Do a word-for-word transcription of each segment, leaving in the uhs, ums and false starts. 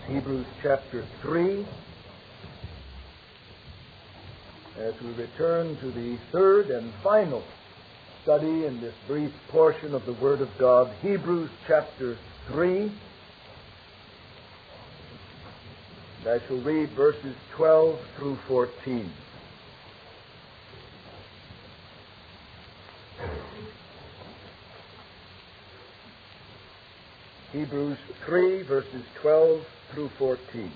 Hebrews chapter three, as we return to the third and final study in this brief portion of the Word of God. Hebrews chapter three. And I shall read verses twelve through fourteen. Hebrews three, verses twelve through fourteen.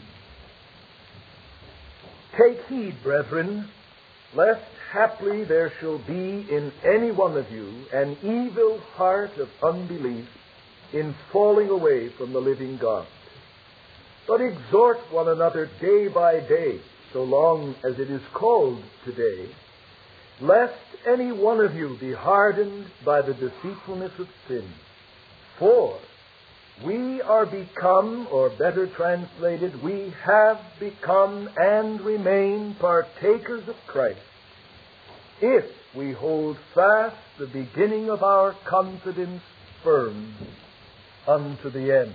Take heed, brethren, lest haply there shall be in any one of you an evil heart of unbelief in falling away from the living God. But exhort one another day by day, so long as it is called today, lest any one of you be hardened by the deceitfulness of sin. For we are become, or better translated, we have become and remain partakers of Christ, if we hold fast the beginning of our confidence firm unto the end.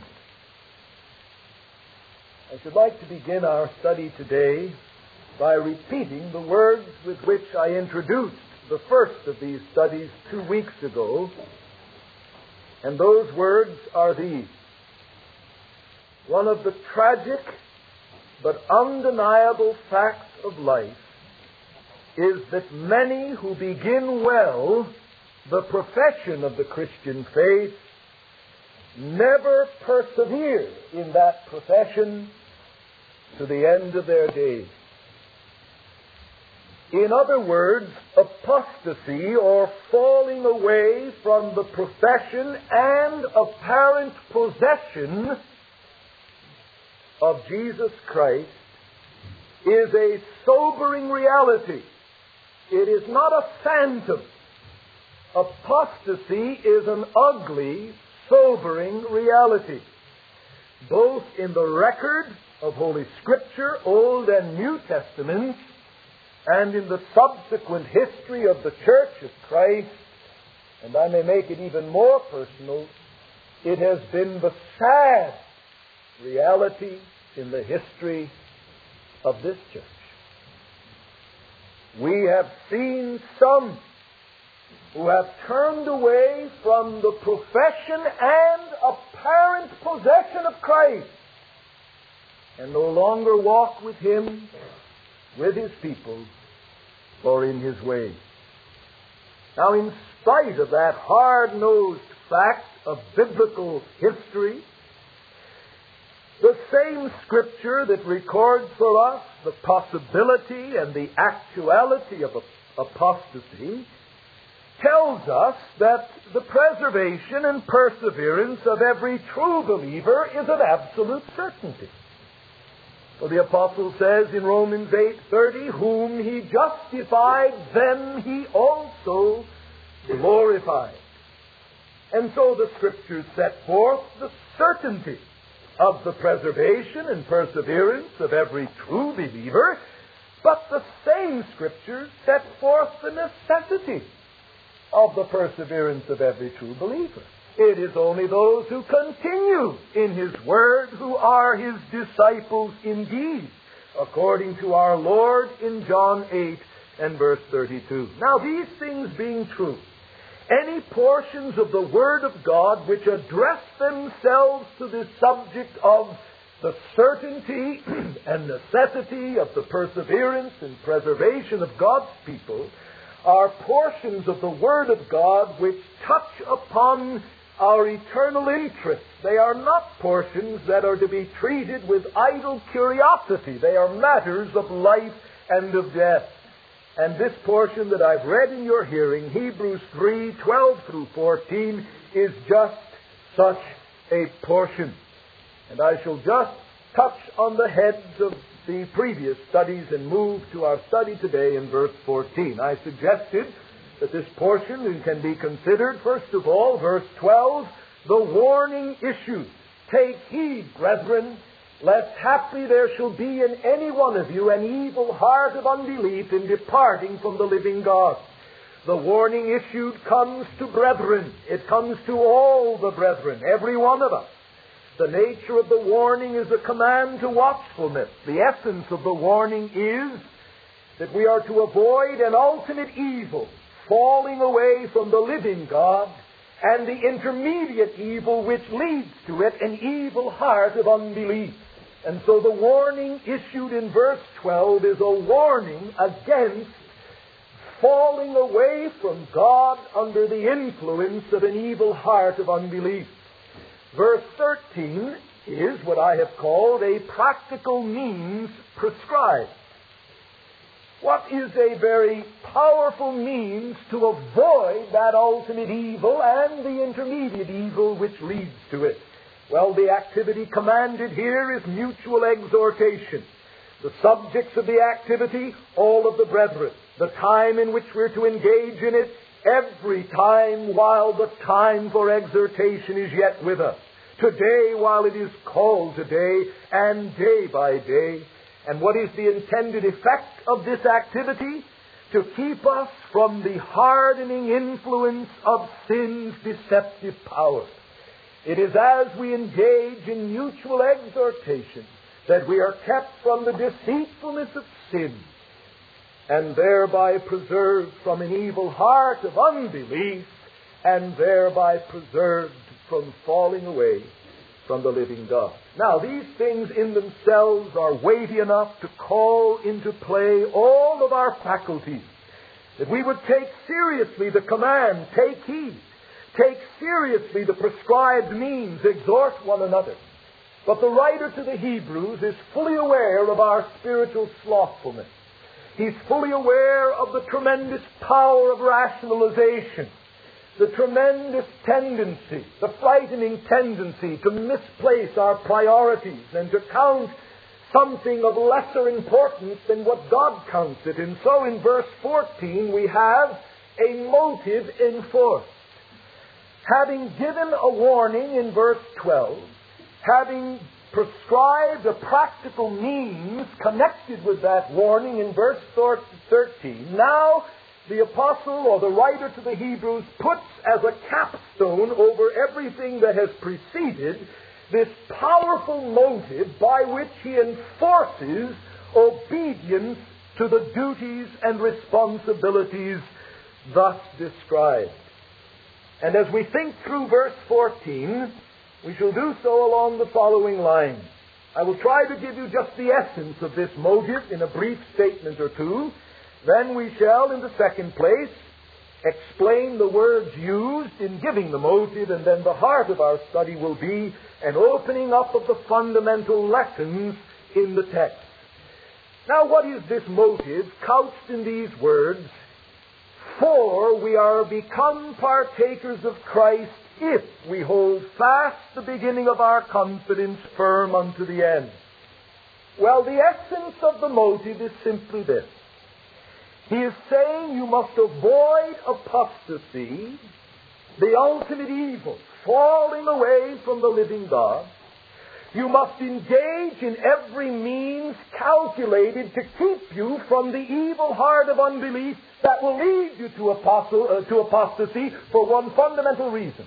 I should like to begin our study today by repeating the words with which I introduced the first of these studies two weeks ago. And those words are these: one of the tragic but undeniable facts of life is that many who begin well the profession of the Christian faith never persevere in that profession to the end of their days. In other words, apostasy, or falling away from the profession and apparent possession of Jesus Christ, is a sobering reality. It is not a phantom. Apostasy is an ugly, sobering reality, both in the record of Holy Scripture, Old and New Testaments, and in the subsequent history of the Church of Christ. And I may make it even more personal, it has been the sad reality in the history of this church. We have seen some who have turned away from the profession and apparent possession of Christ and no longer walk with Him, with His people, or in His ways. Now, in spite of that hard-nosed fact of biblical history, the same Scripture that records for us the possibility and the actuality of apostasy tells us that the preservation and perseverance of every true believer is an absolute certainty. For the Apostle says in Romans eight thirty, whom He justified, them He also glorified. And so the Scriptures set forth the certainty of the preservation and perseverance of every true believer, but the same Scriptures set forth the necessity of the perseverance of every true believer. It is only those who continue in His Word who are His disciples indeed, according to our Lord in John eight and verse thirty-two. Now, these things being true, any portions of the Word of God which address themselves to this subject of the certainty and necessity of the perseverance and preservation of God's people are portions of the Word of God which touch upon our eternal interests. They are not portions that are to be treated with idle curiosity. They are matters of life and of death. And this portion that I've read in your hearing, Hebrews three, twelve through fourteen, is just such a portion. And I shall just touch on the heads of the previous studies and move to our study today in verse fourteen. I suggested that this portion can be considered, first of all, verse twelve, the warning issues. Take heed, brethren, lest haply there shall be in any one of you an evil heart of unbelief in departing from the living God. The warning issued comes to brethren. It comes to all the brethren, every one of us. The nature of the warning is a command to watchfulness. The essence of the warning is that we are to avoid an ultimate evil, falling away from the living God, and the intermediate evil which leads to it, an evil heart of unbelief. And so the warning issued in verse twelve is a warning against falling away from God under the influence of an evil heart of unbelief. Verse thirteen is what I have called a practical means prescribed. What is a very powerful means to avoid that ultimate evil and the intermediate evil which leads to it? Well, the activity commanded here is mutual exhortation. The subjects of the activity, all of the brethren. The time in which we're to engage in it, every time while the time for exhortation is yet with us. Today while it is called today, and day by day. And what is the intended effect of this activity? To keep us from the hardening influence of sin's deceptive power. It is as we engage in mutual exhortation that we are kept from the deceitfulness of sin, and thereby preserved from an evil heart of unbelief, and thereby preserved from falling away from the living God. Now, these things in themselves are weighty enough to call into play all of our faculties. That we would take seriously the command, take heed. Take seriously the prescribed means, exhort one another. But the writer to the Hebrews is fully aware of our spiritual slothfulness. He's fully aware of the tremendous power of rationalization, the tremendous tendency, the frightening tendency to misplace our priorities and to count something of lesser importance than what God counts it. And so in verse fourteen we have a motive enforced. Having given a warning in verse twelve, having prescribed a practical means connected with that warning in verse thirteen, now the apostle or the writer to the Hebrews puts as a capstone over everything that has preceded this powerful motive by which he enforces obedience to the duties and responsibilities thus described. And as we think through verse fourteen, we shall do so along the following lines. I will try to give you just the essence of this motive in a brief statement or two. Then we shall, in the second place, explain the words used in giving the motive, and then the heart of our study will be an opening up of the fundamental lessons in the text. Now, what is this motive couched in these words? For we are become partakers of Christ if we hold fast the beginning of our confidence firm unto the end. Well, the essence of the motive is simply this. He is saying you must avoid apostasy, the ultimate evil, falling away from the living God. You must engage in every means calculated to keep you from the evil heart of unbelief that will lead you to, apostle, uh, to apostasy for one fundamental reason.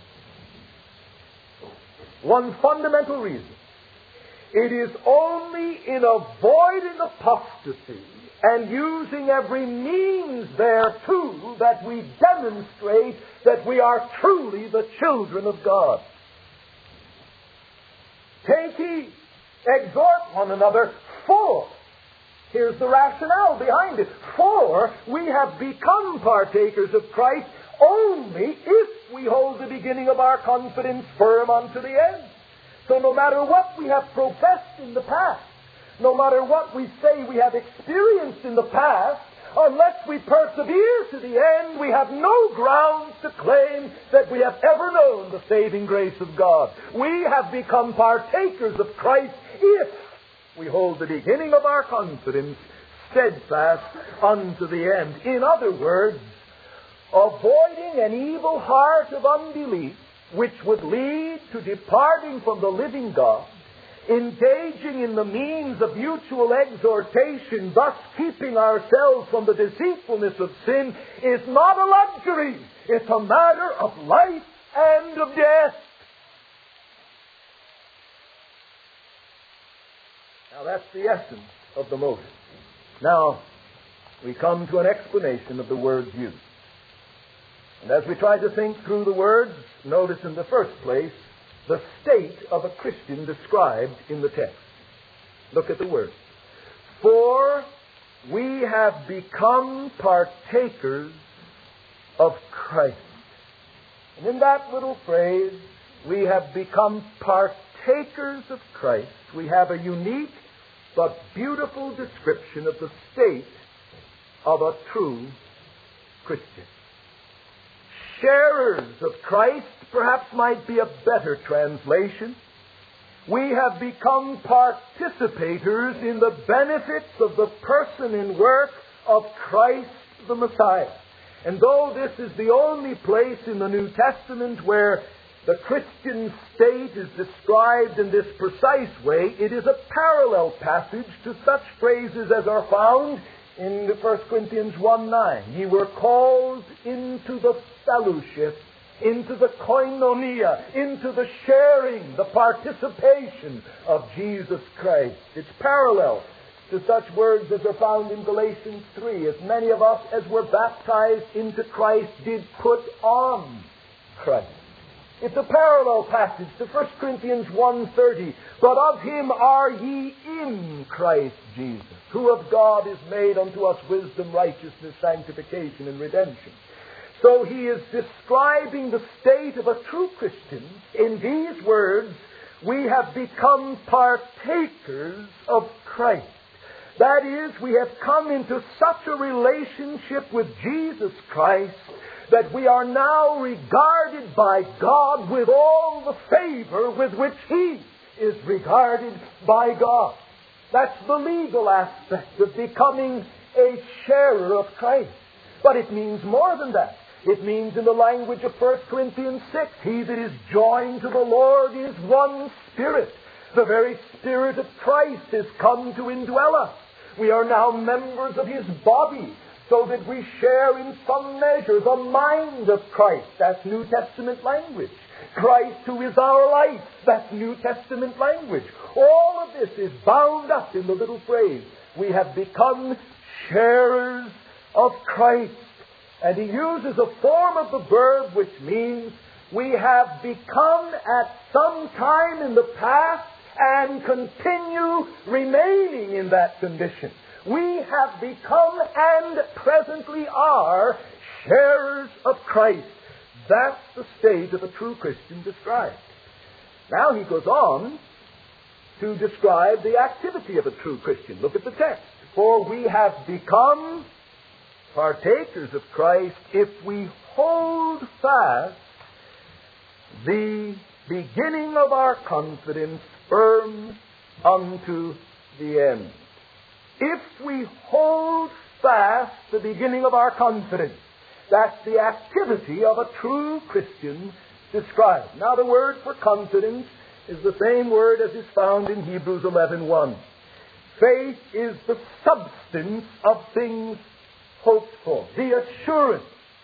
One fundamental reason. It is only in avoiding apostasy and using every means thereto that we demonstrate that we are truly the children of God. Take heed, exhort one another, for, here's the rationale behind it, for we have become partakers of Christ only if we hold the beginning of our confidence firm unto the end. So no matter what we have professed in the past, no matter what we say we have experienced in the past, unless we persevere to the end, we have no grounds to claim that we have ever known the saving grace of God. We have become partakers of Christ if we hold the beginning of our confidence steadfast unto the end. In other words, avoiding an evil heart of unbelief which would lead to departing from the living God, engaging in the means of mutual exhortation, thus keeping ourselves from the deceitfulness of sin, is not a luxury. It's a matter of life and of death. Now that's the essence of the motive. Now, we come to an explanation of the words used. And as we try to think through the words, notice in the first place the state of a Christian described in the text. Look at the words. For we have become partakers of Christ. And in that little phrase, we have become partakers of Christ. We have a unique but beautiful description of the state of a true Christian. Sharers of Christ, perhaps, might be a better translation. We have become participators in the benefits of the person and work of Christ the Messiah. And though this is the only place in the New Testament where the Christian state is described in this precise way, it is a parallel passage to such phrases as are found in First Corinthians one nine. Ye were called into the fellowship, into the koinonia, into the sharing, the participation of Jesus Christ. It's parallel to such words as are found in Galatians three. As many of us as were baptized into Christ did put on Christ. It's a parallel passage to First Corinthians one thirty. But of him are ye in Christ Jesus, who of God is made unto us wisdom, righteousness, sanctification, and redemption. So he is describing the state of a true Christian in these words, we have become partakers of Christ. That is, we have come into such a relationship with Jesus Christ that we are now regarded by God with all the favor with which He is regarded by God. That's the legal aspect of becoming a sharer of Christ. But it means more than that. It means, in the language of First Corinthians six, he that is joined to the Lord is one spirit. The very Spirit of Christ has come to indwell us. We are now members of His body, so that we share in some measure the mind of Christ. That's New Testament language. Christ who is our life. That's New Testament language. All of this is bound up in the little phrase, we have become sharers of Christ. And he uses a form of the verb which means we have become at some time in the past and continue remaining in that condition. We have become and presently are sharers of Christ. That's the state of a true Christian described. Now he goes on to describe the activity of a true Christian. Look at the text. For we have become partakers of Christ if we hold fast the beginning of our confidence firm unto the end. If we hold fast the beginning of our confidence, that's the activity of a true Christian described. Now the word for confidence is the same word as is found in Hebrews eleven one. Faith is the substance of things hoped for, the assurance,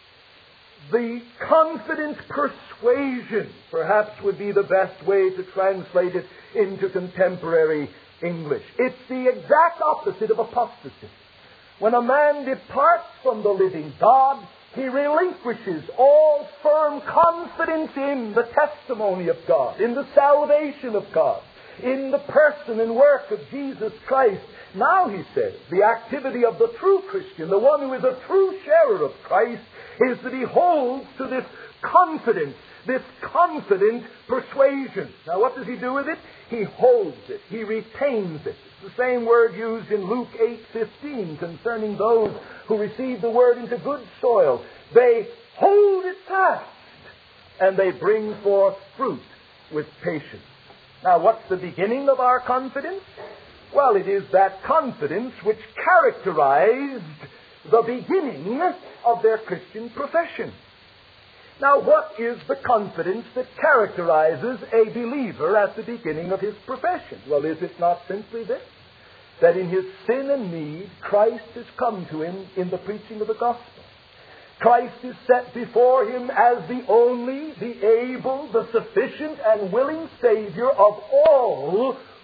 the confident persuasion, perhaps would be the best way to translate it into contemporary English. It's the exact opposite of apostasy. When a man departs from the living God, he relinquishes all firm confidence in the testimony of God, in the salvation of God, in the person and work of Jesus Christ. Now, he says, the activity of the true Christian, the one who is a true sharer of Christ, is that he holds to this confidence, this confident persuasion. Now, what does he do with it? He holds it. He retains it. It's the same word used in Luke eight fifteen concerning those who receive the word into good soil. They hold it fast, and they bring forth fruit with patience. Now, what's the beginning of our confidence? Well, it is that confidence which characterized the beginning of their Christian profession. Now, what is the confidence that characterizes a believer at the beginning of his profession? Well, is it not simply this? That in his sin and need, Christ has come to him in the preaching of the gospel. Christ is set before him as the only, the able, the sufficient, and willing Savior of all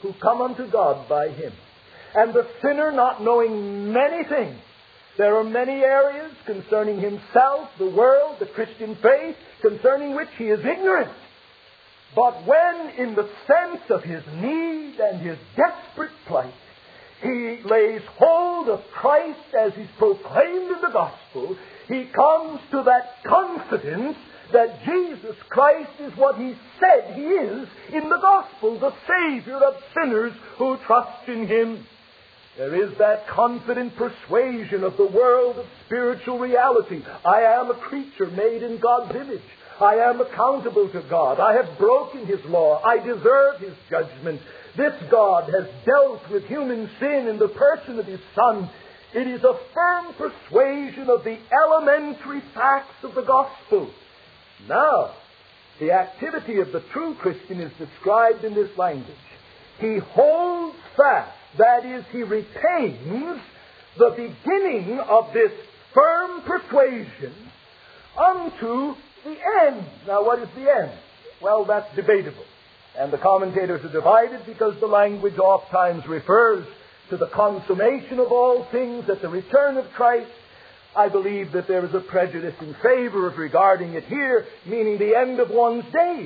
who come unto God by him. And the sinner not knowing many things. There are many areas concerning himself, the world, the Christian faith, concerning which he is ignorant. But when, in the sense of his need and his desperate plight, he lays hold of Christ as he's proclaimed in the gospel, he comes to that confidence that Jesus Christ is what he said he is in the gospel, the Savior of sinners who trust in him. There is that confident persuasion of the world of spiritual reality. I am a creature made in God's image. I am accountable to God. I have broken his law. I deserve his judgment. This God has dealt with human sin in the person of his Son. It is a firm persuasion of the elementary facts of the gospel. Now, the activity of the true Christian is described in this language. He holds fast, that is, he retains the beginning of this firm persuasion unto the end. Now, what is the end? Well, that's debatable. And the commentators are divided because the language oft times refers to the consummation of all things at the return of Christ. I believe that there is a prejudice in favor of regarding it here, meaning the end of one's days.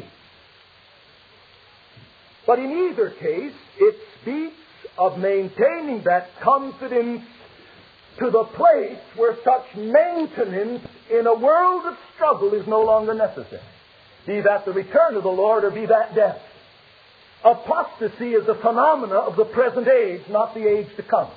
But in either case, it speaks of maintaining that confidence to the place where such maintenance in a world of struggle is no longer necessary. Be that the return of the Lord or be that death. Apostasy is a phenomena of the present age, not the age to come.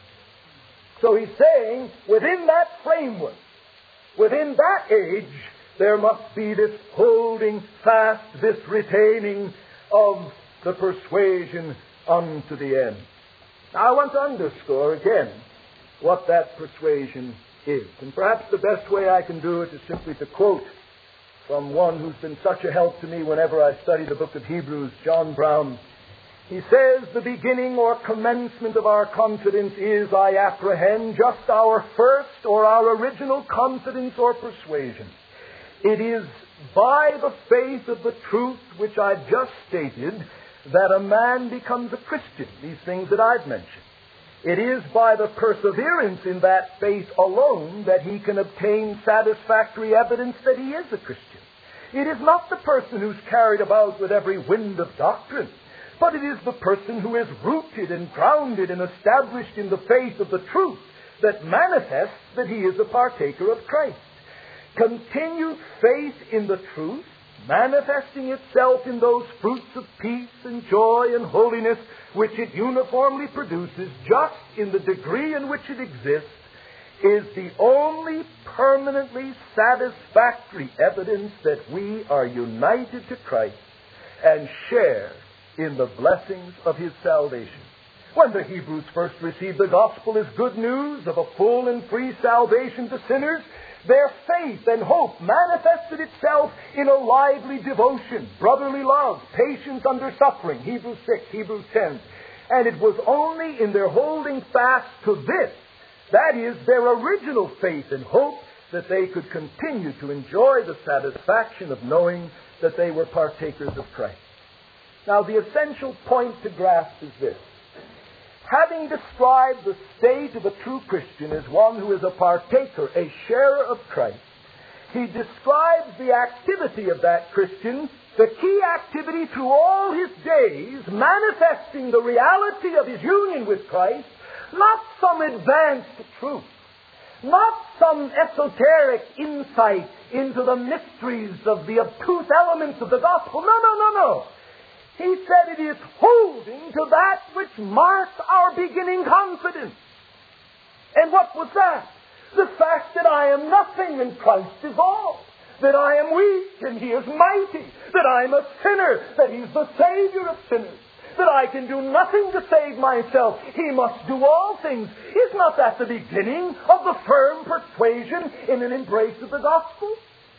So he's saying, within that framework, within that age, there must be this holding fast, this retaining of the persuasion unto the end. Now, I want to underscore again what that persuasion is. And perhaps the best way I can do it is simply to quote from one who's been such a help to me whenever I study the book of Hebrews, John Brown. He says, the beginning or commencement of our confidence is, I apprehend, just our first or our original confidence or persuasion. It is by the faith of the truth which I've just stated that a man becomes a Christian, these things that I've mentioned. It is by the perseverance in that faith alone that he can obtain satisfactory evidence that he is a Christian. It is not the person who's carried about with every wind of doctrine, but it is the person who is rooted and grounded and established in the faith of the truth that manifests that he is a partaker of Christ. Continued faith in the truth, manifesting itself in those fruits of peace and joy and holiness which it uniformly produces, just in the degree in which it exists, is the only permanently satisfactory evidence that we are united to Christ and share in the blessings of his salvation. When the Hebrews first received the gospel as good news of a full and free salvation to sinners, their faith and hope manifested itself in a lively devotion, brotherly love, patience under suffering, Hebrews six, Hebrews ten. And it was only in their holding fast to this, that is, their original faith and hope, that they could continue to enjoy the satisfaction of knowing that they were partakers of Christ. Now, the essential point to grasp is this. Having described the state of a true Christian as one who is a partaker, a sharer of Christ, he describes the activity of that Christian, the key activity through all his days, manifesting the reality of his union with Christ, not some advanced truth, not some esoteric insight into the mysteries of the obtuse elements of the gospel. No, no, no, no. He said it is holding to that which marks our beginning confidence. And what was that? The fact that I am nothing and Christ is all. That I am weak and he is mighty. That I am a sinner, that he's the Savior of sinners. That I can do nothing to save myself. He must do all things. Is not that the beginning of the firm persuasion in an embrace of the gospel?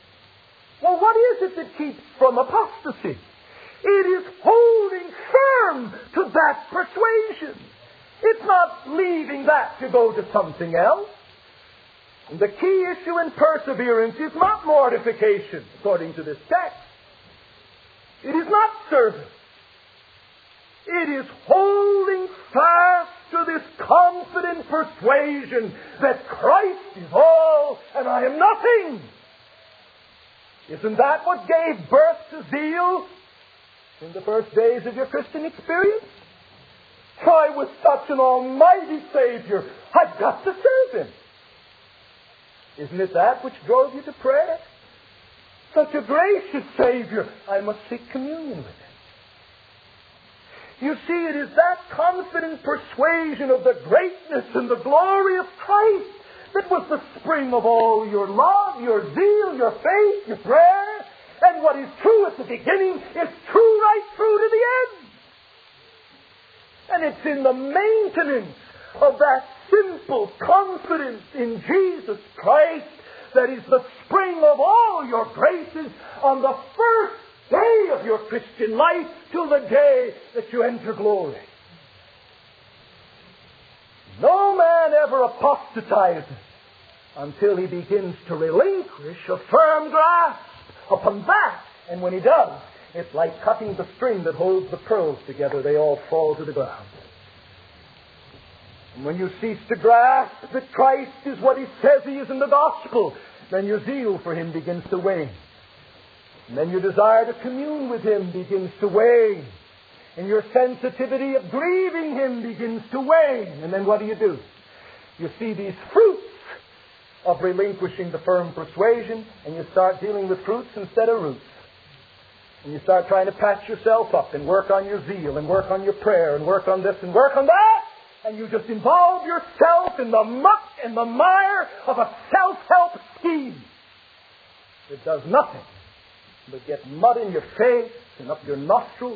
Well, what is it that keeps from apostasy? It is holding firm to that persuasion. It's not leaving that to go to something else. And the key issue in perseverance is not mortification, according to this text. It is not service. It It is holding fast to this confident persuasion that Christ is all and I am nothing. Isn't that what gave birth to zeal in the first days of your Christian experience? Try with such an almighty Savior, I've got to serve Him. Isn't it that which drove you to prayer? Such a gracious Savior, I must seek communion with Him. You see, it is that confident persuasion of the greatness and the glory of Christ that was the spring of all your love, your zeal, your faith, your prayer. And what is true at the beginning is true right through to the end. And it's in the maintenance of that simple confidence in Jesus Christ that is the spring of all your graces on the first day of your Christian life till the day that you enter glory. No man ever apostatizes until he begins to relinquish a firm grasp upon that. And when he does, it's like cutting the string that holds the pearls together. They all fall to the ground. And when you cease to grasp that Christ is what He says He is in the gospel, then your zeal for Him begins to wane. And then your desire to commune with Him begins to wane. And your sensitivity of grieving Him begins to wane. And then what do you do? You see these fruits of relinquishing the firm persuasion, and you start dealing with fruits instead of roots. And you start trying to patch yourself up and work on your zeal and work on your prayer and work on this and work on that. And you just involve yourself in the muck and the mire of a self-help scheme. It does nothing but get mud in your face and up your nostrils.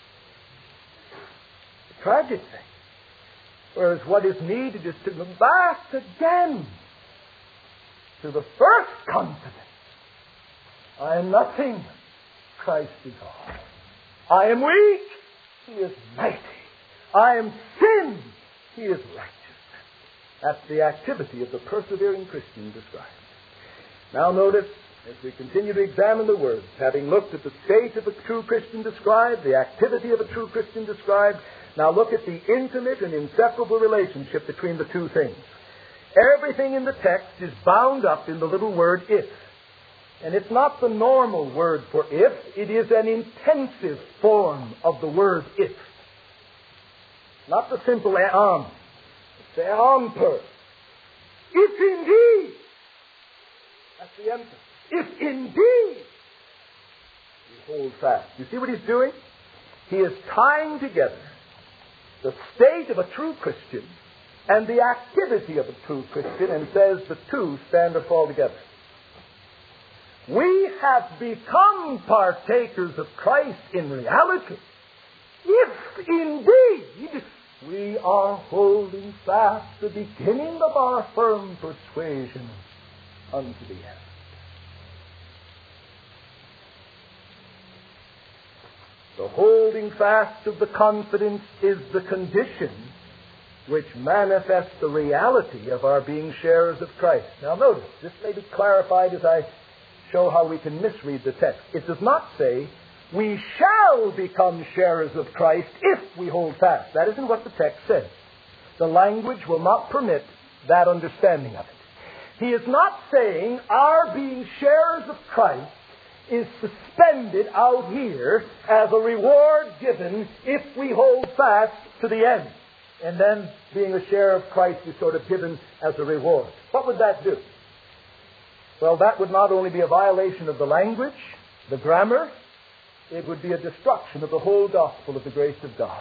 It's a tragic thing. Whereas what is needed is to go back again to the first confidence. I am nothing. Christ is all. I am weak. He is mighty. I am sin. He is righteous. That's the activity of the persevering Christian described. Now notice, as we continue to examine the words, having looked at the state of a true Christian described, the activity of a true Christian described, now look at the intimate and inseparable relationship between the two things. Everything in the text is bound up in the little word if. And it's not the normal word for if, it is an intensive form of the word if. Not the simple am. It's the amper. If indeed. That's the emphasis. If indeed we hold fast. You see what he's doing? He is tying together the state of a true Christian and the activity of a true Christian and says the two stand or fall together. We have become partakers of Christ in reality if indeed we are holding fast the beginning of our firm persuasion unto the end. The holding fast of the confidence is the condition which manifests the reality of our being sharers of Christ. Now notice, this may be clarified as I show how we can misread the text. It does not say, we shall become sharers of Christ if we hold fast. That isn't what the text says. The language will not permit that understanding of it. He is not saying our being sharers of Christ is suspended out here as a reward given if we hold fast to the end. And then being a share of Christ is sort of given as a reward. What would that do? Well, that would not only be a violation of the language, the grammar, it would be a destruction of the whole gospel of the grace of God.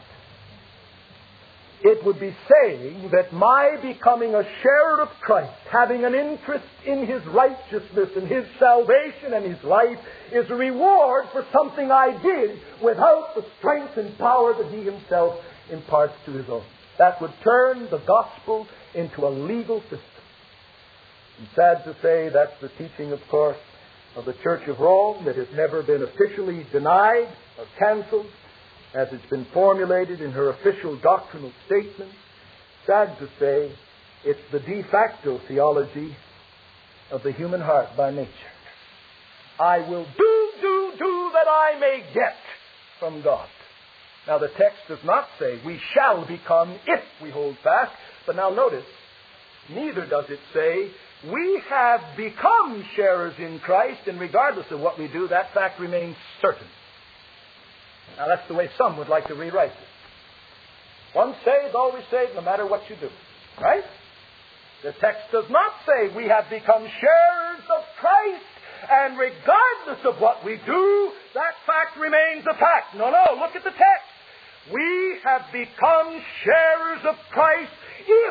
It would be saying that my becoming a sharer of Christ, having an interest in His righteousness and His salvation and His life, is a reward for something I did without the strength and power that He Himself imparts to His own. That would turn the gospel into a legal system. And sad to say, that's the teaching, of course, of the Church of Rome that has never been officially denied or canceled as it's been formulated in her official doctrinal statements. Sad to say, it's the de facto theology of the human heart by nature. I will do, do, do that I may get from God. Now, the text does not say we shall become if we hold fast. But now notice, neither does it say we have become sharers in Christ, and regardless of what we do, that fact remains certain. Now, that's the way some would like to rewrite it. Once saved, always saved, no matter what you do. Right? The text does not say we have become sharers of Christ, and regardless of what we do, that fact remains a fact. No, no, look at the text. We have become sharers of Christ if.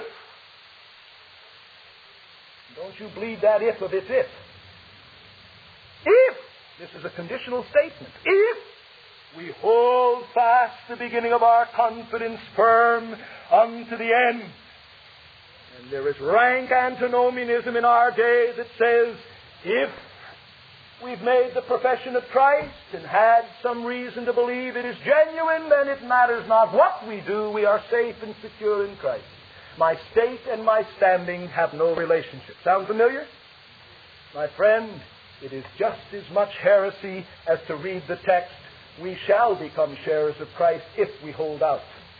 Don't you bleed that if of its if. If. This is a conditional statement. If we hold fast the beginning of our confidence firm unto the end. And there is rank antinomianism in our day that says, if we've made the profession of Christ and had some reason to believe it is genuine, then it matters not what we do. We are safe and secure in Christ. My state and my standing have no relationship. Sound familiar? My friend, it is just as much heresy as to read the text, we shall become sharers of Christ if we hold out.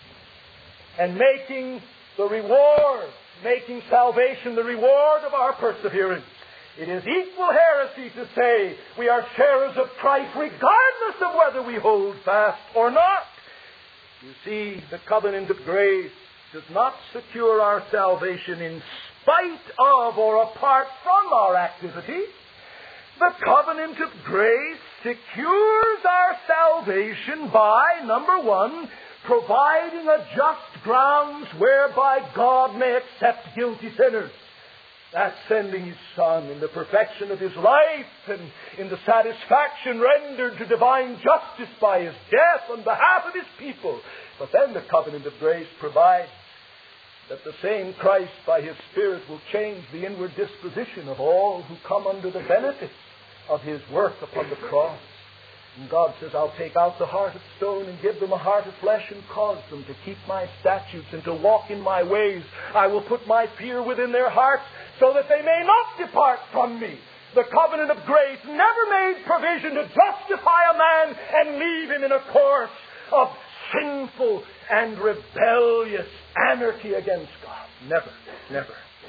And making the reward, making salvation the reward of our perseverance. It is equal heresy to say we are sharers of Christ regardless of whether we hold fast or not. You see, the covenant of grace does not secure our salvation in spite of or apart from our activity. The covenant of grace secures our salvation by, number one, providing a just grounds whereby God may accept guilty sinners. That's sending His Son in the perfection of His life and in the satisfaction rendered to divine justice by His death on behalf of His people. But then the covenant of grace provides that the same Christ by His Spirit will change the inward disposition of all who come under the benefits of His work upon the cross. And God says, I'll take out the heart of stone and give them a heart of flesh and cause them to keep my statutes and to walk in my ways. I will put my fear within their hearts so that they may not depart from me. The covenant of grace never made provision to justify a man and leave him in a course of sinful and rebellious anarchy against God. Never, never.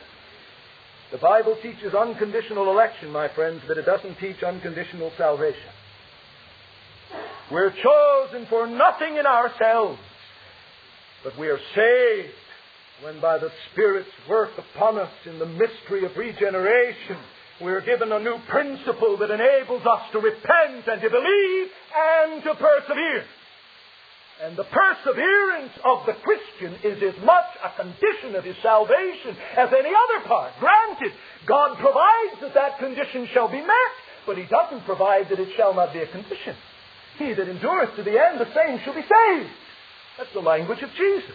The Bible teaches unconditional election, my friends, but it doesn't teach unconditional salvation. We're chosen for nothing in ourselves, but we are saved when by the Spirit's work upon us in the mystery of regeneration, we are given a new principle that enables us to repent and to believe and to persevere. And the perseverance of the Christian is as much a condition of his salvation as any other part. Granted, God provides that that condition shall be met, but He doesn't provide that it shall not be a condition. He that endureth to the end, the same shall be saved. That's the language of Jesus.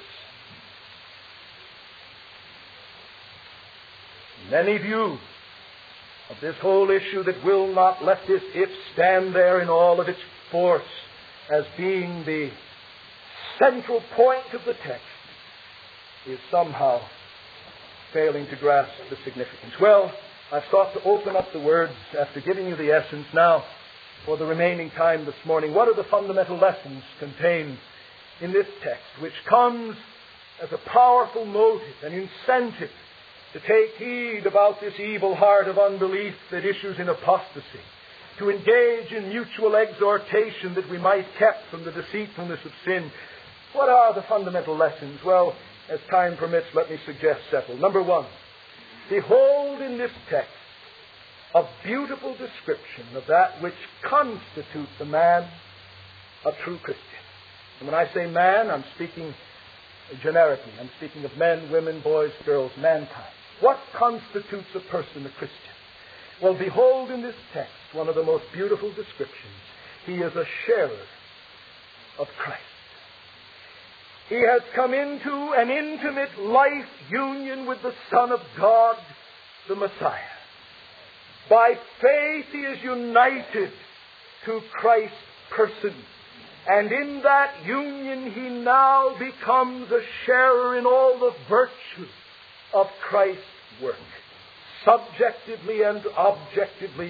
Many view of this whole issue that will not let this if stand there in all of its force as being the central point of the text is somehow failing to grasp the significance. Well, I've sought to open up the words after giving you the essence. Now, for the remaining time this morning, what are the fundamental lessons contained in this text, which comes as a powerful motive, an incentive to take heed about this evil heart of unbelief that issues in apostasy, to engage in mutual exhortation that we might be kept from the deceitfulness of sin? What are the fundamental lessons? Well, as time permits, let me suggest several. Number one, behold in this text a beautiful description of that which constitutes a man a true Christian. And when I say man, I'm speaking generically. I'm speaking of men, women, boys, girls, mankind. What constitutes a person a Christian? Well, behold in this text one of the most beautiful descriptions. He is a sharer of Christ. He has come into an intimate life union with the Son of God, the Messiah. By faith he is united to Christ's person. And in that union he now becomes a sharer in all the virtues of Christ's work. Subjectively and objectively,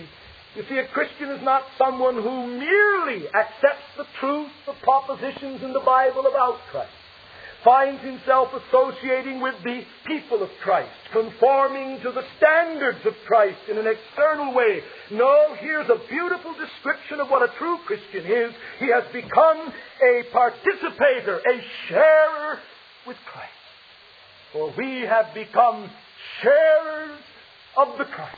You see, a Christian is not someone who merely accepts the truth of propositions in the Bible about Christ, finds himself associating with the people of Christ, conforming to the standards of Christ in an external way. No, here's a beautiful description of what a true Christian is. He has become a participator, a sharer with Christ. For we have become sharers of the Christ.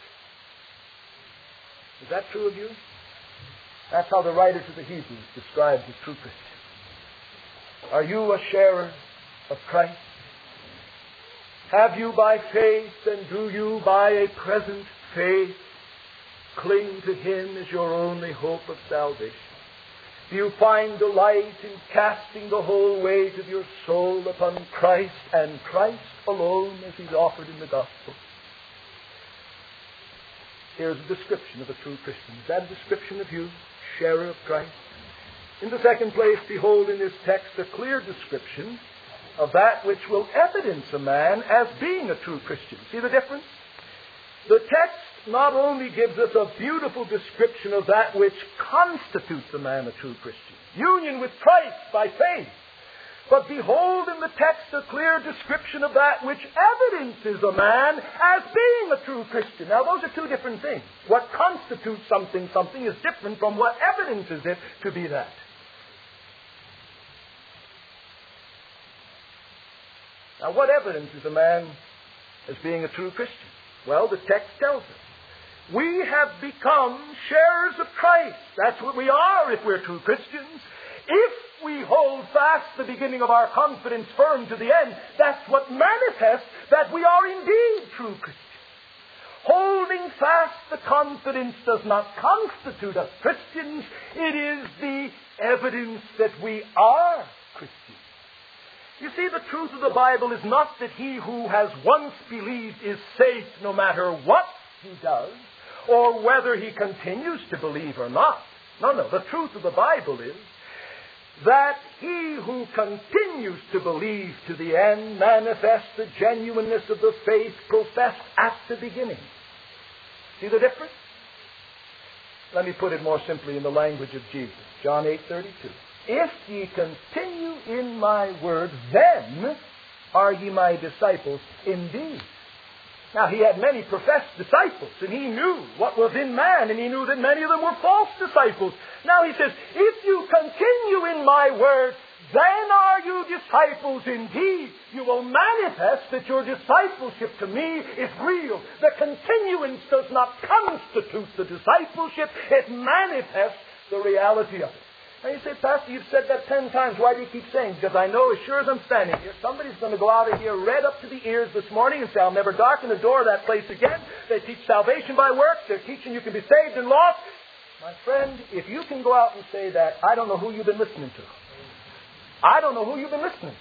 Is that true of you? That's how the writer to the Hebrews describes a true Christian. Are you a sharer of Christ? Have you by faith, and do you by a present faith cling to Him as your only hope of salvation? Do you find delight in casting the whole weight of your soul upon Christ and Christ alone as He's offered in the gospel? Here's a description of a true Christian. Is that a description of you, sharer of Christ? In the second place, behold in this text a clear description of that which will evidence a man as being a true Christian. See the difference? The text not only gives us a beautiful description of that which constitutes a man a true Christian, union with Christ by faith, but behold in the text a clear description of that which evidences a man as being a true Christian. Now, those are two different things. What constitutes something something is different from what evidences it to be that. Now, what evidences a man as being a true Christian? Well, the text tells us. We have become sharers of Christ. That's what we are if we're true Christians. If we hold fast the beginning of our confidence firm to the end, that's what manifests that we are indeed true Christians. Holding fast the confidence does not constitute us Christians. It is the evidence that we are Christians. You see, the truth of the Bible is not that he who has once believed is safe no matter what he does, or whether he continues to believe or not. No, no. The truth of the Bible is that he who continues to believe to the end manifests the genuineness of the faith professed at the beginning. See the difference? Let me put it more simply in the language of Jesus. John eight thirty-two. If ye continue in my word, then are ye my disciples indeed. Now, he had many professed disciples, and he knew what was in man, and he knew that many of them were false disciples. Now he says, if you continue in my word, then are you disciples indeed. You will manifest that your discipleship to me is real. The continuance does not constitute the discipleship. It manifests the reality of it. Now you say, Pastor, you've said that ten times. Why do you keep saying? Because I know as sure as I'm standing here, somebody's going to go out of here red up to the ears this morning and say, I'll never darken the door of that place again. They teach salvation by works. They're teaching you can be saved and lost. My friend, if you can go out and say that, I don't know who you've been listening to. I don't know who you've been listening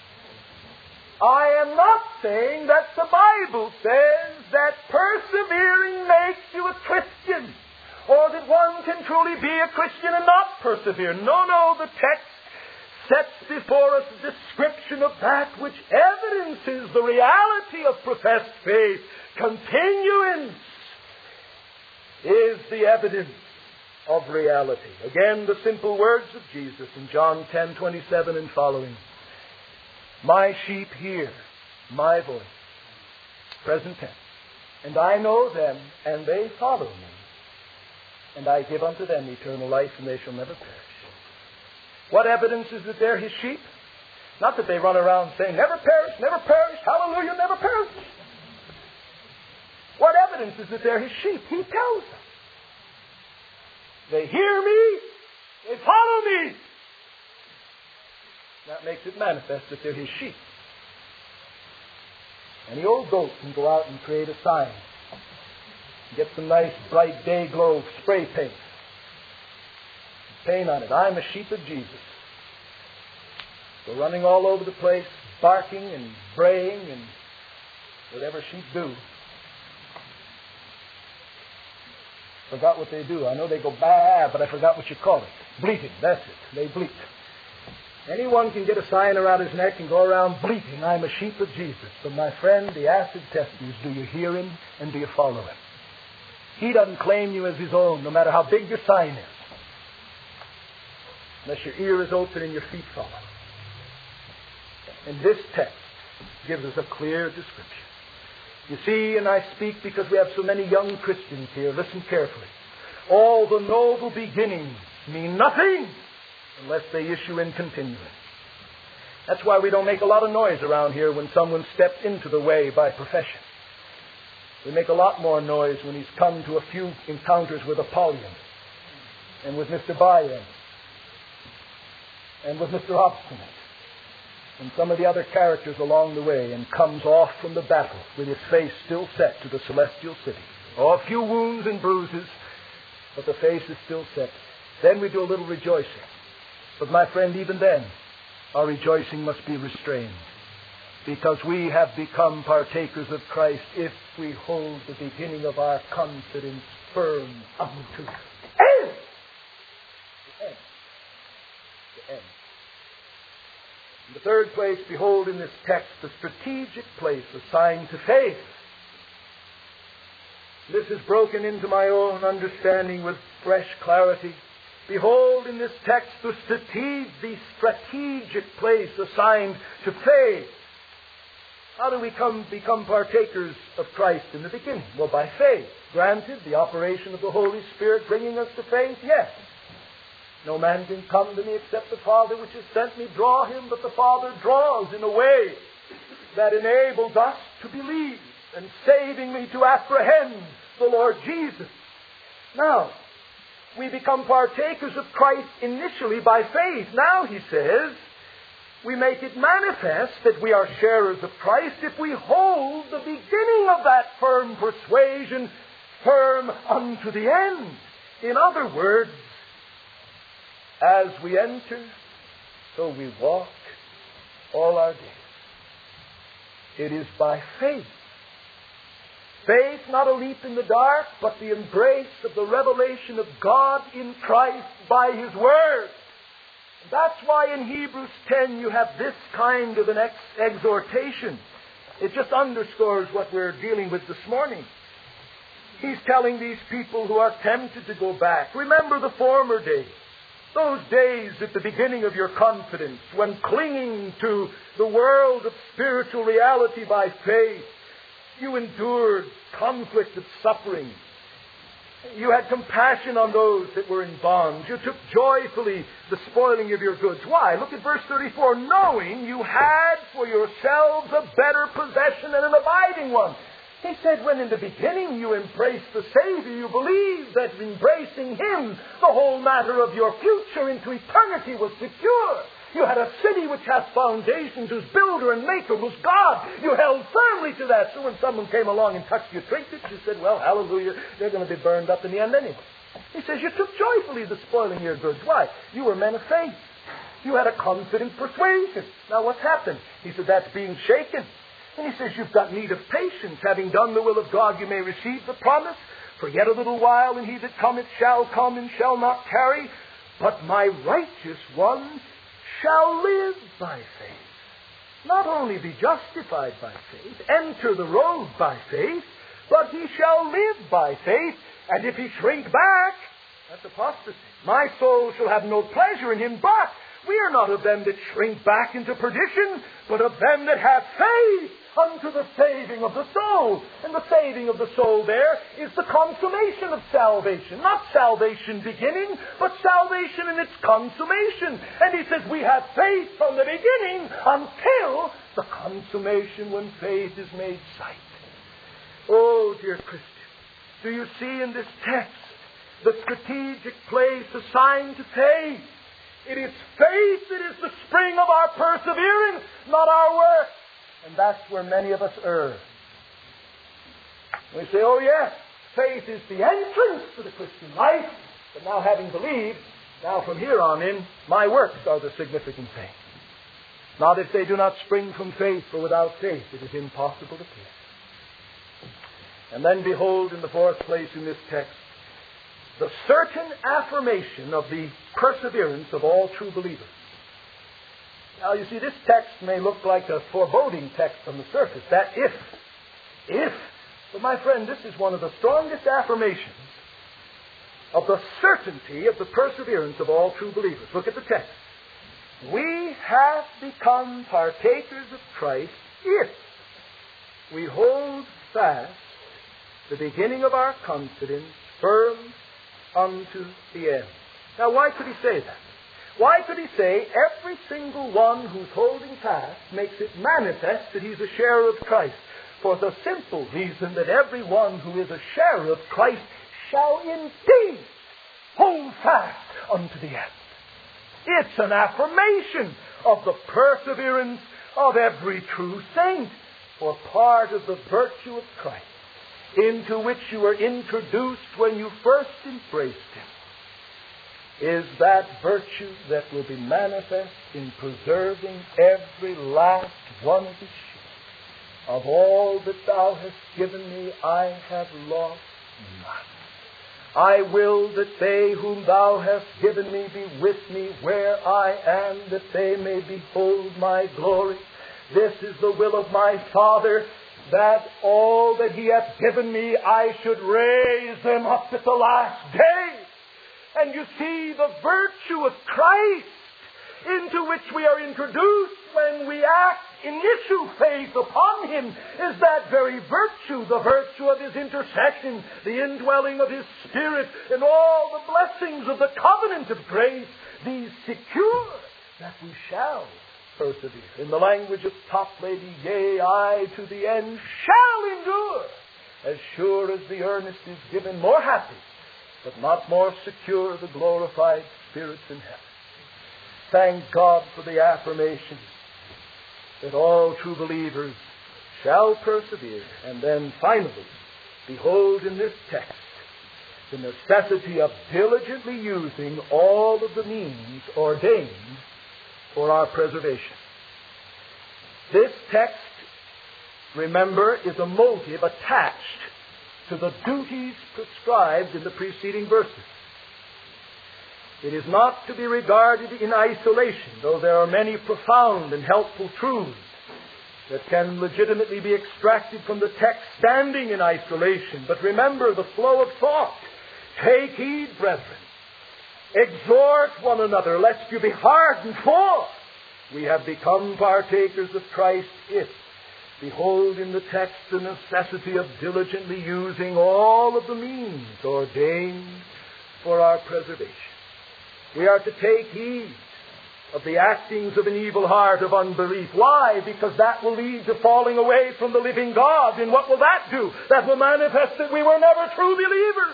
to. I am not saying that the Bible says that persevering makes you a Christian, or that one can truly be a Christian and not persevere. No, no, the text sets before us a description of that which evidences the reality of professed faith. Continuance is the evidence of reality. Again, the simple words of Jesus in John ten twenty-seven and following. My sheep hear my voice. Present tense. And I know them, and they follow me. And I give unto them eternal life, and they shall never perish. What evidence is that they're His sheep? Not that they run around saying, never perish, never perish, hallelujah, never perish. What evidence is that they're His sheep? He tells them. They hear me, they follow me. That makes it manifest that they're His sheep. Any old goat can go out and create a sign. Get some nice bright day glow spray paint. Paint on it. I'm a sheep of Jesus. Go running all over the place, barking and braying and whatever sheep do. Forgot what they do. I know they go baa, but I forgot what you call it. Bleating. That's it. They bleat. Anyone can get a sign around his neck and go around bleating, I'm a sheep of Jesus. But my friend, the acid test is, do you hear Him and do you follow Him? He doesn't claim you as His own, no matter how big your sign is, unless your ear is open and your feet follow. And this text gives us a clear description. You see, and I speak because we have so many young Christians here. Listen carefully. All the noble beginnings mean nothing unless they issue in continuance. That's why we don't make a lot of noise around here when someone steps into the way by profession. We make a lot more noise when he's come to a few encounters with Apollyon and with Mister Bayan and with Mister Obstinate and some of the other characters along the way, and comes off from the battle with his face still set to the celestial city. Oh, a few wounds and bruises, but the face is still set. Then we do a little rejoicing. But my friend, even then, our rejoicing must be restrained, because we have become partakers of Christ if we hold the beginning of our confidence firm unto the end. The end. The end. In the third place, behold in this text the strategic place assigned to faith. This is broken into my own understanding with fresh clarity. Behold in this text the strate- the strategic place assigned to faith. How do we come become partakers of Christ in the beginning? Well, by faith. Granted, the operation of the Holy Spirit bringing us to faith, yes. No man can come to me except the Father which has sent me draw him, but the Father draws in a way that enables us to believe, and savingly to apprehend the Lord Jesus. Now, we become partakers of Christ initially by faith. Now, he says, we make it manifest that we are sharers of Christ if we hold the beginning of that firm persuasion firm unto the end. In other words, as we enter, so we walk all our days. It is by faith. Faith, not a leap in the dark, but the embrace of the revelation of God in Christ by His Word. That's why in Hebrews ten you have this kind of an ex- exhortation. It just underscores what we're dealing with this morning. He's telling these people who are tempted to go back, remember the former days. Those days at the beginning of your confidence, when clinging to the world of spiritual reality by faith, you endured conflict and suffering. You had compassion on those that were in bonds. You took joyfully the spoiling of your goods. Why? Look at verse thirty-four. Knowing you had for yourselves a better possession and an abiding one. He said, when in the beginning you embraced the Savior, you believed that embracing Him, the whole matter of your future into eternity was secure. You had a city which has foundations, whose builder and maker was God. You held firmly to that. So when someone came along and touched your trinkets, you said, well, hallelujah, they're going to be burned up in the end anyway. He says, you took joyfully the spoiling of your goods. Why? You were men of faith. You had a confident persuasion. Now what's happened? He said, that's being shaken. And he says, you've got need of patience. Having done the will of God, you may receive the promise. For yet a little while, and he that cometh shall come and shall not tarry. But my righteous one shall live by faith. Not only be justified by faith, enter the road by faith, but he shall live by faith. And if he shrink back, that's apostasy. My soul shall have no pleasure in him, but we are not of them that shrink back into perdition, but of them that have faith unto the saving of the soul. And the saving of the soul there is the consummation of salvation. Not salvation beginning, but salvation in its consummation. And he says we have faith from the beginning until the consummation when faith is made sight. Oh, dear Christian, do you see in this text the strategic place assigned to faith? It is faith that is the spring of our perseverance, not our work. And that's where many of us err. We say, oh yes, faith is the entrance to the Christian life. But now having believed, now from here on in, my works are the significant thing. Not if they do not spring from faith, for without faith it is impossible to please. And then behold, in the fourth place in this text, the certain affirmation of the perseverance of all true believers. Now, you see, this text may look like a foreboding text on the surface. That if, if But my friend, this is one of the strongest affirmations of the certainty of the perseverance of all true believers. Look at the text. We have become partakers of Christ if we hold fast the beginning of our confidence firm unto the end. Now, why could he say that? Why could he say every single one who's holding fast makes it manifest that he's a sharer of Christ? For the simple reason that every one who is a sharer of Christ shall indeed hold fast unto the end. It's an affirmation of the perseverance of every true saint, for part of the virtue of Christ, into which you were introduced when you first embraced Him, is that virtue that will be manifest in preserving every last one of His sheep. Of all that Thou hast given me, I have lost none. I will that they whom Thou hast given me be with me where I am, that they may behold my glory. This is the will of my Father, that all that He hath given me, I should raise them up at the last day. And you see, the virtue of Christ into which we are introduced when we act in issue faith upon Him is that very virtue, the virtue of His intercession, the indwelling of His Spirit, and all the blessings of the covenant of grace. These secure that we shall persevere. In the language of Toplady, yea, I to the end shall endure, as sure as the earnest is given, more happy, but not more secure, the glorified spirits in heaven. Thank God for the affirmation that all true believers shall persevere. And then finally, behold in this text the necessity of diligently using all of the means ordained for our preservation. This text, remember, is a motive attached to the duties prescribed in the preceding verses. It is not to be regarded in isolation, though there are many profound and helpful truths that can legitimately be extracted from the text standing in isolation. But remember the flow of thought. Take heed, brethren. Exhort one another, lest you be hardened, for we have become partakers of Christ if, behold in the text the necessity of diligently using all of the means ordained for our preservation. We are to take heed of the actings of an evil heart of unbelief. Why? Because that will lead to falling away from the living God. And what will that do? That will manifest that we were never true believers.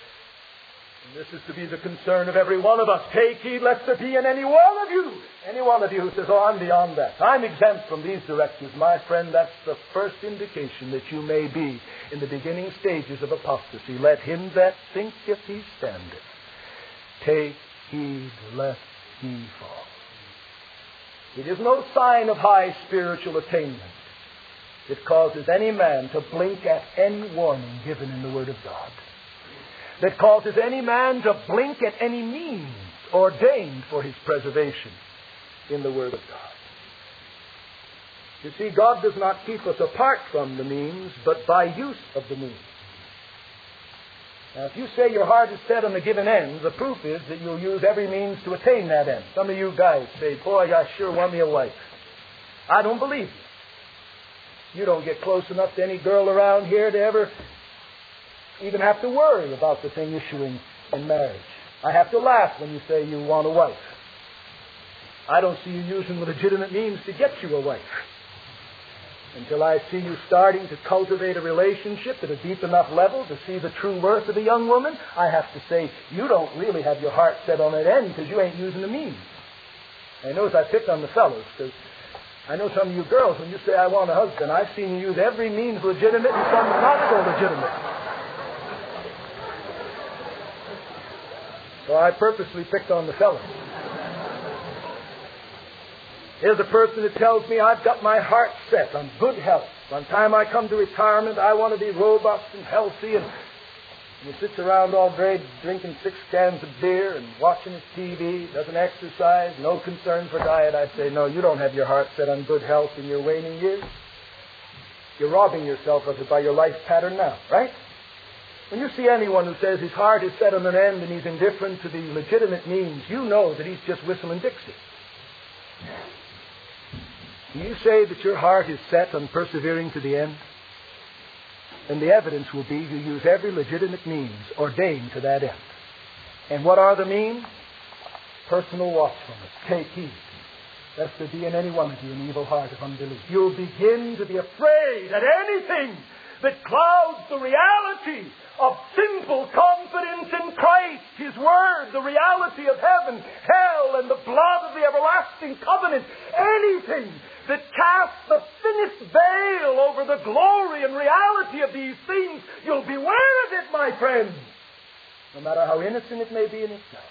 And this is to be the concern of every one of us. Take heed lest there be in any one of you, any one of you who says, oh, I'm beyond that. I'm exempt from these directives. My friend, that's the first indication that you may be in the beginning stages of apostasy. Let him that thinketh he standeth take heed lest he fall. It is no sign of high spiritual attainment that causes any man to blink at any warning given in the Word of God, that causes any man to blink at any means ordained for his preservation in the Word of God. You see, God does not keep us apart from the means, but by use of the means. Now, if you say your heart is set on a given end, the proof is that you'll use every means to attain that end. Some of you guys say, boy, I sure want me a wife. I don't believe you. You don't get close enough to any girl around here to ever even have to worry about the thing issuing in marriage. I have to laugh when you say you want a wife. I don't see you using the legitimate means to get you a wife. Until I see you starting to cultivate a relationship at a deep enough level to see the true worth of a young woman, I have to say, you don't really have your heart set on that end because you ain't using the means. I notice I picked on the fellows because I know some of you girls, when you say, I want a husband, I've seen you use every means legitimate and some not so legitimate. So I purposely picked on the fellows. Here's a person that tells me I've got my heart set on good health. By the time I come to retirement, I want to be robust and healthy. And, and he sits around all day drinking six cans of beer and watching his T V, doesn't exercise, no concern for diet. I say, no, you don't have your heart set on good health in your waning years. You're robbing yourself of it by your life pattern now, right? When you see anyone who says his heart is set on an end and he's indifferent to the legitimate means, you know that he's just whistling Dixie. Do you say that your heart is set on persevering to the end? Then the evidence will be you use every legitimate means ordained to that end. And what are the means? Personal watchfulness. Take heed, lest there be in any one of you an evil heart of unbelief. You'll begin to be afraid at anything that clouds the reality of simple confidence in Christ, His Word, the reality of heaven, hell, and the blood of the everlasting covenant. Anything that casts the thinnest veil over the glory and reality of these things, you'll beware of it, my friends, no matter how innocent it may be in itself.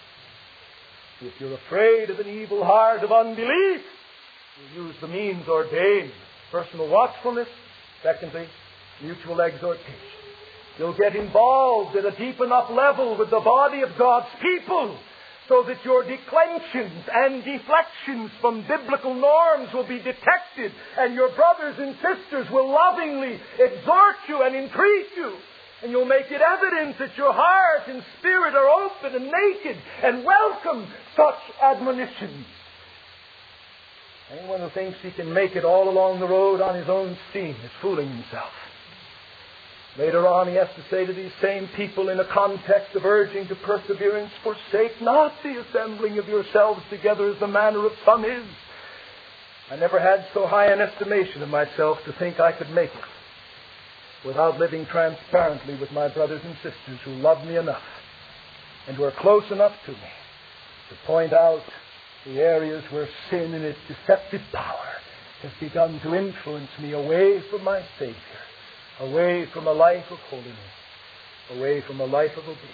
If you're afraid of an evil heart of unbelief, you use the means ordained. Personal watchfulness. Secondly, mutual exhortation. You'll get involved at a deep enough level with the body of God's people so that your declensions and deflections from biblical norms will be detected, and your brothers and sisters will lovingly exhort you and entreat you. And you'll make it evident that your heart and spirit are open and naked and welcome such admonitions. Anyone who thinks he can make it all along the road on his own steam is fooling himself. Later on, he has to say to these same people in a context of urging to perseverance, forsake not the assembling of yourselves together as the manner of some is. I never had so high an estimation of myself to think I could make it without living transparently with my brothers and sisters who love me enough and who are close enough to me to point out the areas where sin in its deceptive power has begun to influence me away from my Savior, away from a life of holiness, away from a life of obedience.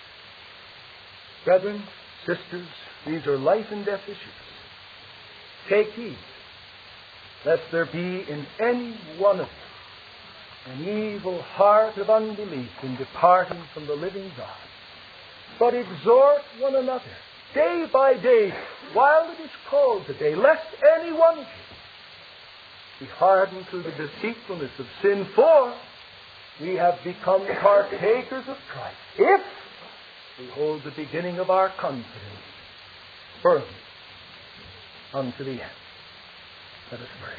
Brethren, sisters, these are life and death issues. Take heed, lest there be in any one of you an evil heart of unbelief in departing from the living God. But exhort one another day by day, while it is called today, lest any one of you be hardened through the deceitfulness of sin, for we have become partakers of Christ, if we hold the beginning of our confidence firm unto the end. Let us pray.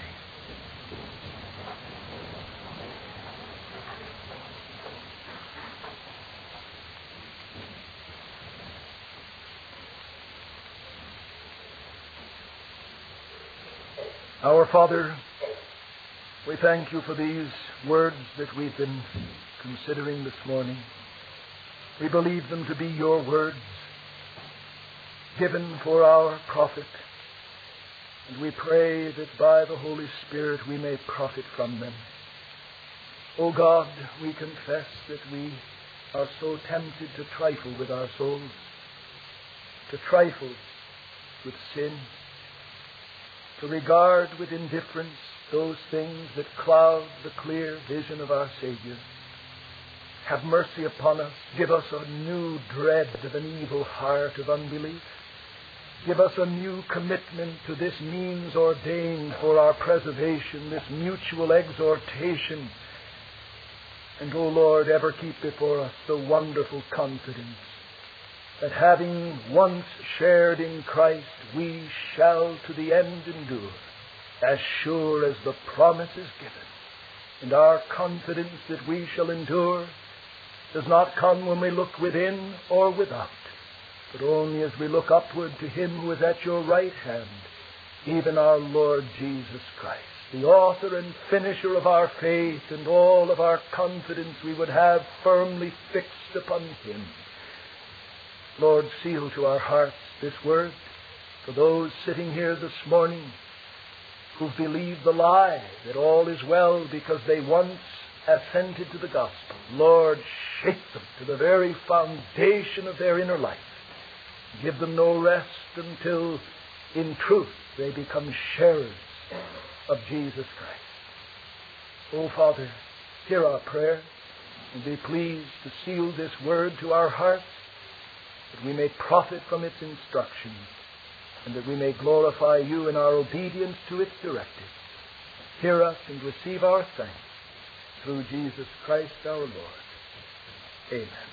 Our Father, we thank you for these words that we've been considering this morning. We believe them to be your words, given for our profit. And we pray that by the Holy Spirit we may profit from them. O God, we confess that we are so tempted to trifle with our souls, to trifle with sin, to regard with indifference those things that cloud the clear vision of our Savior. Have mercy upon us. Give us a new dread of an evil heart of unbelief. Give us a new commitment to this means ordained for our preservation, this mutual exhortation. And, O Lord, ever keep before us the wonderful confidence that having once shared in Christ, we shall to the end endure, as sure as the promise is given. And our confidence that we shall endure does not come when we look within or without, but only as we look upward to Him who is at your right hand, even our Lord Jesus Christ, the author and finisher of our faith, and all of our confidence we would have firmly fixed upon Him. Lord, seal to our hearts this word for those sitting here this morning who've believed the lie that all is well because they once assented to the gospel. Lord, shake them to the very foundation of their inner life. Give them no rest until, in truth, they become sharers of Jesus Christ. O Father, hear our prayer, and be pleased to seal this word to our hearts, that we may profit from its instruction, and that we may glorify you in our obedience to its directives. hear us and receive our thanks through Jesus Christ our Lord. Amen.